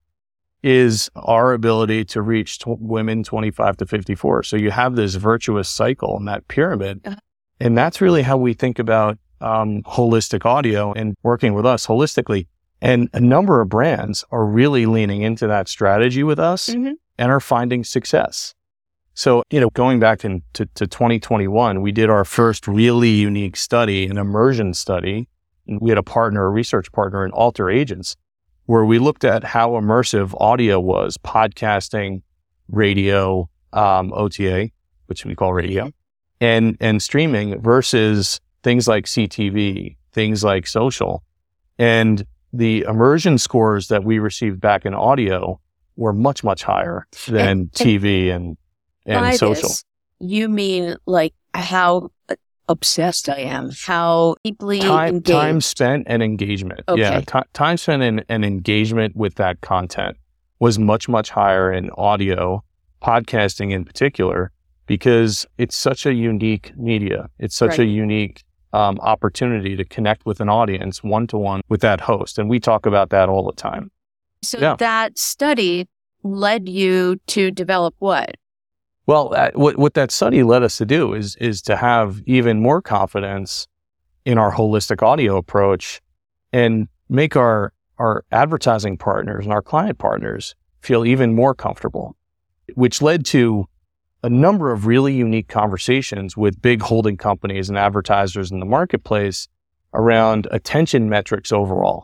is our ability to reach tw- women twenty-five to fifty-four. So you have this virtuous cycle in that pyramid. Uh-huh. And that's really how we think about um, holistic audio and working with us holistically. And a number of brands are really leaning into that strategy with us Mhm. and are finding success. So, you know, going back in, to, to twenty twenty-one, we did our first really unique study, an immersion study. And we had a partner, a research partner in Alter Agents, where we looked at how immersive audio was, podcasting, radio, um, O T A, which we call radio, and, and streaming versus things like C T V, things like social. And the immersion scores that we received back in audio were much, much higher than And- T V and, and By social. this, you mean like how obsessed I am, how deeply Time, engaged. time spent and engagement. Yeah, Okay. ti- time spent and, and engagement with that content was much, much higher in audio, podcasting in particular, because it's such a unique media. It's such a Right. unique um, opportunity to connect with an audience one-to-one with that host. And we talk about that all the time. So Yeah. that study led you to develop what? Well, uh, what what that study led us to do is is to have even more confidence in our holistic audio approach and make our our advertising partners and our client partners feel even more comfortable, which led to a number of really unique conversations with big holding companies and advertisers in the marketplace around attention metrics overall.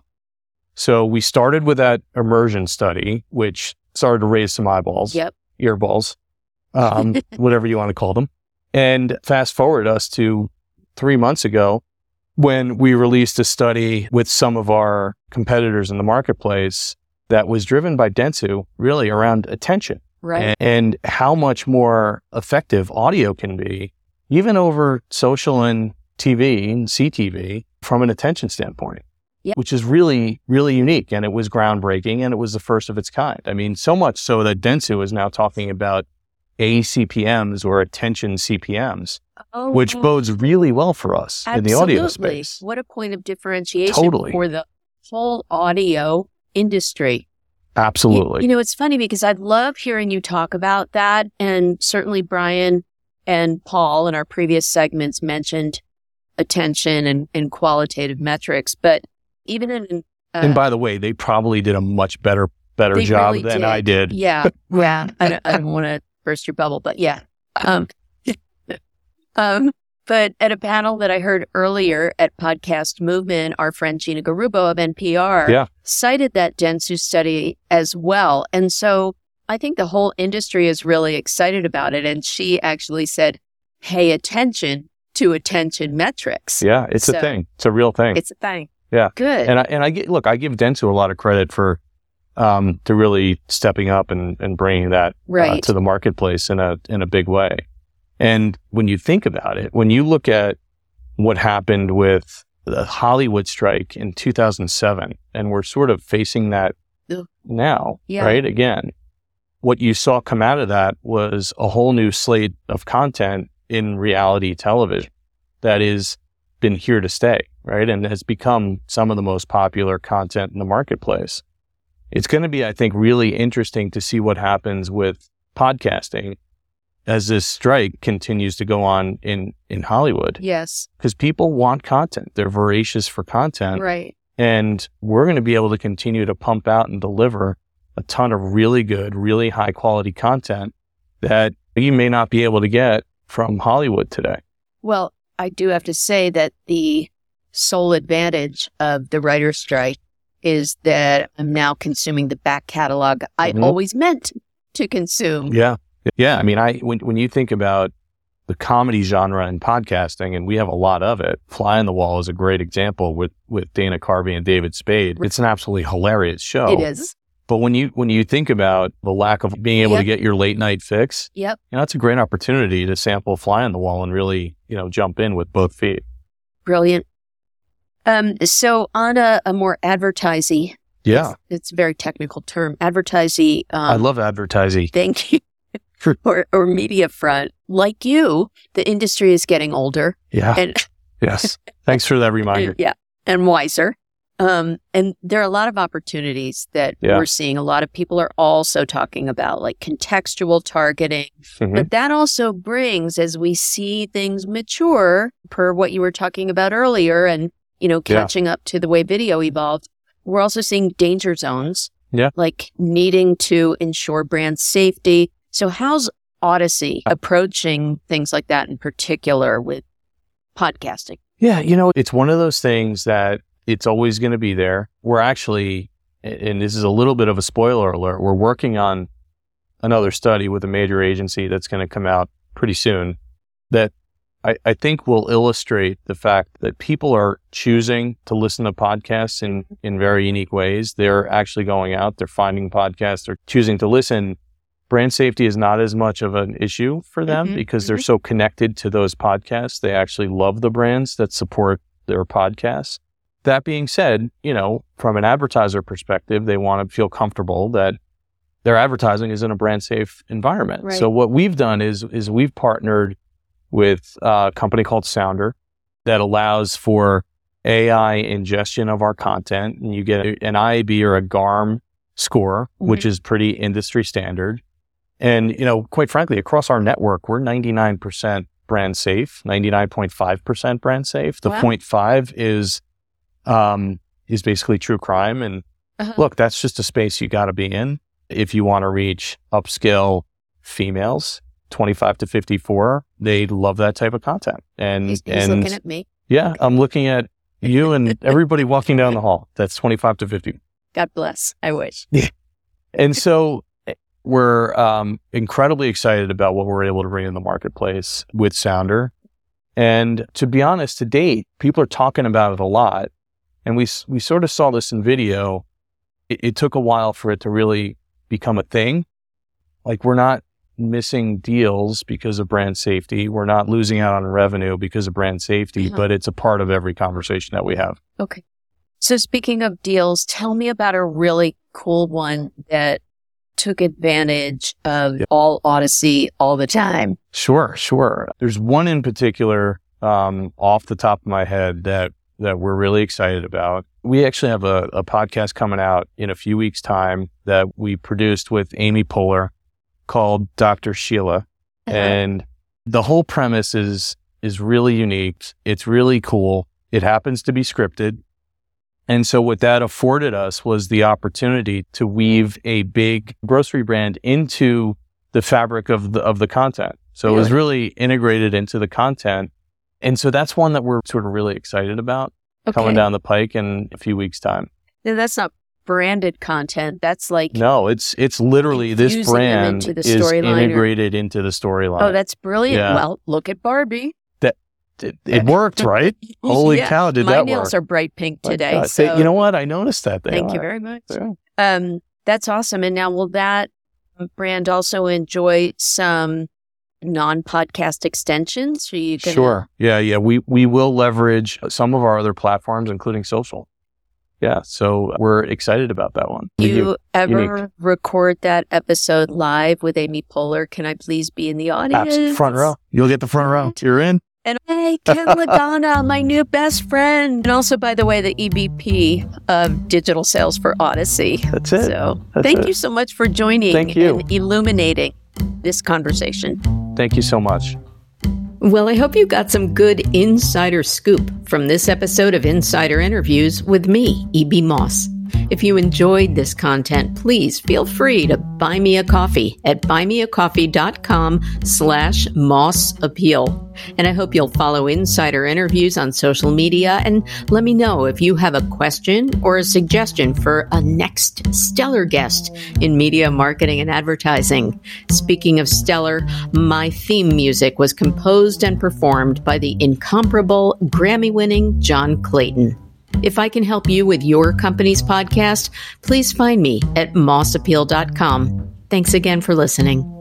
So we started with that immersion study, which started to raise some eyeballs, Yep. earballs, um, whatever you want to call them. And fast forward us to three months ago when we released a study with some of our competitors in the marketplace that was driven by Dentsu, really around attention Right. and, and how much more effective audio can be, even over social and T V and C T V from an attention standpoint. Yep. Which is really, really unique. And it was groundbreaking and it was the first of its kind. I mean, so much so that Dentsu is now talking about A C P Ms or attention C P Ms, Oh, which bodes really well for us in the audio absolutely. space. What a point of differentiation Totally. for the whole audio industry. You, Absolutely. you know, it's funny because I love hearing you talk about that. And certainly Brian and Paul in our previous segments mentioned attention and, and qualitative metrics. But even in, uh, and by the way, they probably did a much better, better They job really than did. I did. yeah, yeah, I don't, I don't want to burst your bubble, but yeah. Um, um, but at a panel that I heard earlier at Podcast Movement, our friend Gina Garubo of N P R Yeah. cited that Dentsu study as well. And so I think the whole industry is really excited about it. And she actually said, pay attention to attention metrics. Yeah, it's So- a thing. It's a real thing. It's a thing. Yeah. Good. And I and I get look, I give Dentsu a lot of credit for um, to really stepping up and, and bringing that uh, Right. to the marketplace in a in a big way. And when you think about it, when you look at what happened with the Hollywood strike in two thousand seven, and we're sort of facing that Ugh. now, Yeah. right? Again, what you saw come out of that was a whole new slate of content in reality television that is been here to stay, right? And has become some of the most popular content in the marketplace. It's going to be, I think, really interesting to see what happens with podcasting as this strike continues to go on in, in Hollywood, yes. because people want content. They're voracious for content. Right. And we're going to be able to continue to pump out and deliver a ton of really good, really high quality content that you may not be able to get from Hollywood today. Well, I do have to say that the sole advantage of the writer's strike is that I'm now consuming the back catalog I Mhm. always meant to consume. Yeah. Yeah. I mean, I when when you think about the comedy genre in podcasting, and we have a lot of it, Fly on the Wall is a great example with, with Dana Carvey and David Spade. It's an absolutely hilarious show. It is. But when you when you think about the lack of being able Yep. to get your late night fix, Yep. you know, it's a great opportunity to sample Fly on the Wall and really, you know, jump in with both feet. Brilliant. Um, so on a, a more advertising, Yeah. it's, it's a very technical term, advertising. Um, I love advertising. Thank you. or, or media front, like you, the industry is getting older Yeah. and Yes. Thanks for that reminder. yeah, and wiser. Um, and there are a lot of opportunities that Yeah. we're seeing. A lot of people are also talking about like contextual targeting, Mhm. but that also brings, as we see things mature, per what you were talking about earlier, and you know, Yeah. catching up to the way video evolved, we're also seeing danger zones. Yeah. Like needing to ensure brand safety. So how's Odyssey approaching things like that in particular with podcasting? Yeah, you know, it's one of those things that it's always going to be there. We're actually, and this is a little bit of a spoiler alert, we're working on another study with a major agency that's going to come out pretty soon that I, I think will illustrate the fact that people are choosing to listen to podcasts in, in very unique ways. They're actually going out, they're finding podcasts, they're choosing to listen. Brand safety is not as much of an issue for them Mhm, because they're so connected to those podcasts. They actually love the brands that support their podcasts. That being said, you know, from an advertiser perspective, they want to feel comfortable that their advertising is in a brand safe environment. Right. So what we've done is, is we've partnered with a company called Sounder that allows for A I ingestion of our content. And you get an I A B or a G A R M score, Mhm. which is pretty industry standard. And, you know, quite frankly, across our network, we're ninety-nine percent brand safe, ninety-nine point five percent brand safe. The Wow. zero point five is, um, is basically true crime. And Uh-huh. look, that's just a space you got to be in if you want to reach upscale females, twenty-five to fifty-four. They love that type of content. And, He's, he's and looking at me. yeah, I'm looking at you and everybody walking down the hall. That's twenty-five to fifty. God bless. I wish. And so we're um, incredibly excited about what we're able to bring in the marketplace with Sounder. And to be honest, to date, people are talking about it a lot. And we s- we sort of saw this in video. It, it took a while for it to really become a thing. Like, we're not missing deals because of brand safety. We're not losing out on revenue because of brand safety, Uh-huh. but it's a part of every conversation that we have. Okay. So speaking of deals, tell me about a really cool one that took advantage of Yeah. all Odyssey all the time. Sure, sure. There's one in particular um, off the top of my head that that we're really excited about. We actually have a, a podcast coming out in a few weeks' time that we produced with Amy Poehler called Doctor Sheila. Uh-huh. And the whole premise is is really unique. It's really cool. It happens to be scripted. And so what that afforded us was the opportunity to weave a big grocery brand into the fabric of the of the content. So it was really integrated into the content. And so that's one that we're sort of really excited about Okay. coming down the pike in a few weeks' time. Now, that's not branded content. That's like, No, it's it's literally this Infusing them brand into the is storyline or- integrated into the storyline. oh, that's brilliant. Yeah. Well, look at Barbie. it, it worked, right? Holy Yeah. cow, did My that nails work? are bright pink My today. God. So They- you know what? I noticed that. They thank you are. very much. Yeah. Um, that's awesome. And now, will that brand also enjoy some non-podcast extensions? Are you gonna, Sure. Yeah, yeah. We we will leverage some of our other platforms, including social. Yeah. So we're excited about that one. Do you Unique. ever Unique. record that episode live with Amy Poehler? Can I please be in the audience? Abs- front row. You'll get the front row. You're in. And hey, Ken Lagana, my new best friend. And also, by the way, the E V P of digital sales for Odyssey. That's it. So That's thank it. you so much for joining Thank you. and illuminating this conversation. Thank you so much. Well, I hope you got some good insider scoop from this episode of Insider Interviews with me, E B Moss. If you enjoyed this content, please feel free to buy me a coffee at buymeacoffee.com slash Moss Appeal. And I hope you'll follow Insider Interviews on social media and let me know if you have a question or a suggestion for a next stellar guest in media, marketing, and advertising. Speaking of stellar, my theme music was composed and performed by the incomparable Grammy-winning John Clayton. If I can help you with your company's podcast, please find me at moss appeal dot com. Thanks again for listening.